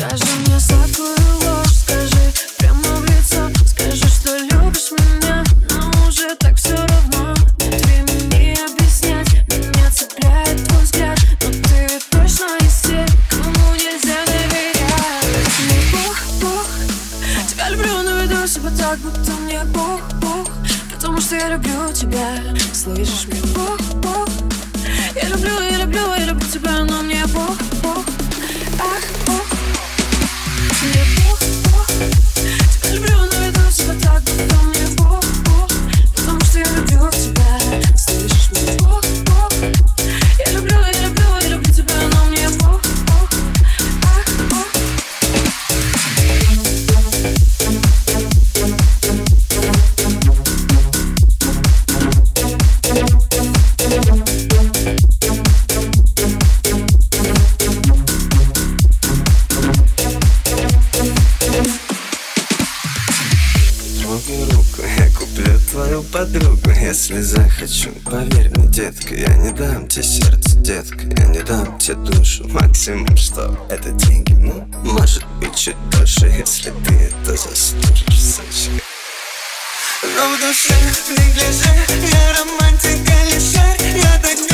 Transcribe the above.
Скажи мне сладкую ложь, скажи прямо в лицо. Скажи, что любишь меня, но уже так все равно. Нет времени объяснять, меня цепляет твой взгляд. Но ты ведь точно из тех, кому нельзя доверять. Мне Бог, тебя люблю, но веду себя так, будто мне Бог. Потому что я люблю тебя, слышишь мне Бог. Я люблю тебя, но мне Бог. Ах, Бог. Мне Бог. Тебя люблю, но веду себя так, будто мне Бог. Потому что я люблю тебя, слышишь мне Бог. Я люблю тебя, но мне Бог. Ах, Бог. Руку, я куплю твою подругу, если захочу. Поверь мне, детка, я не дам тебе сердце, детка, я не дам тебе душу. Максимум, что это деньги, ну, может быть, чуть дольше, если ты это заслужишь, сучка. Но в душе, в неглиже, я романтика лишь, я даю